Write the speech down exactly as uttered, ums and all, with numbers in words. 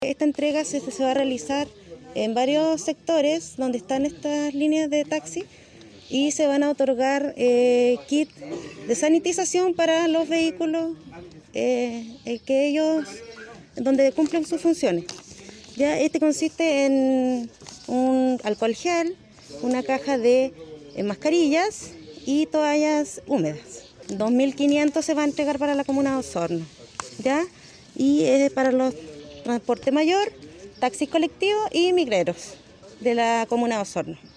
Esta entrega se, se va a realizar en varios sectores donde están estas líneas de taxi y se van a otorgar eh, kits de sanitización para los vehículos eh, que ellos, donde cumplen sus funciones. Ya este consiste en un alcohol gel, una caja de eh, mascarillas y toallas húmedas. dos mil quinientos se va a entregar para la comuna de Osorno, ¿ya? Y es para los transporte mayor, taxis colectivos y migreros de la comuna de Osorno.